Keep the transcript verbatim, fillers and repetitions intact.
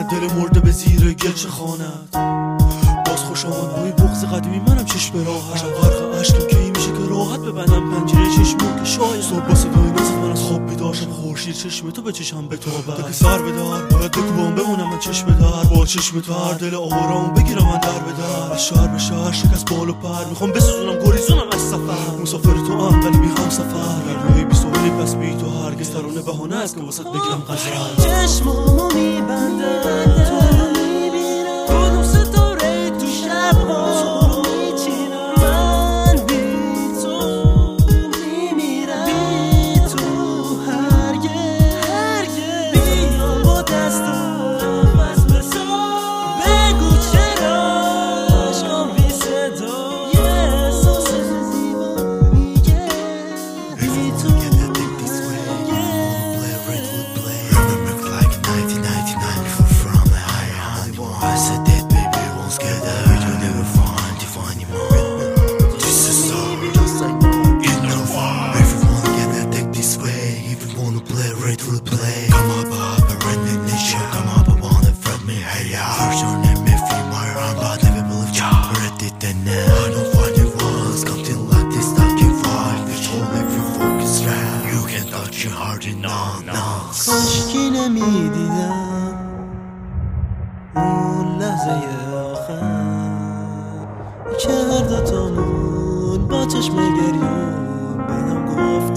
دل مرده به زیر گل چه خواند. باز خوش آمدهای بغض قدیمی منم چشم راحت غرق عشقم که این میشه که راحت ببندم پنجره چشمو که شاید صبح با صدای نازت من از خواب بیدار شم، خورشید چشم تو به چشم بتابد. دک سر بدار باید بکوبم بمونم من چشم در با چشم تو هر دل آرام بگیرم من در به در. از شهر به شهر شکست بال و پر میخوام بسوزونم گریزونم از سفر. مسافر تو هم ولی بی هم سفر روی بی سوهلی پس بی تو هرگز ترانه بهانه است که واسط بگیرم غزل. چشمامو میبندم تو رو میبینم کدوم ستاره تو شبها تو رو میچینم. من بی تو میمیرم بی تو هرگز هرگز. بیا با دستم از بسار بگو چرا عشقم بی صدا یه احساس زیبا میگه بی تو. I said that baby won't scare that you'll never find if anymore. This is all just like in the far. If you wanna get that take this way, if you wanna play right we'll play. Come up up and run in the show. Come up up on and front me, hey ya. Here's your name if you my run, but never believe ya. Read it and now I don't find it once. Something like this I can find. Which will make you focus right. You can touch your heart and no no. کاشکی نمیدیدم اون لحظه آخر که هر دوتامون با چشم گریون بینم گفت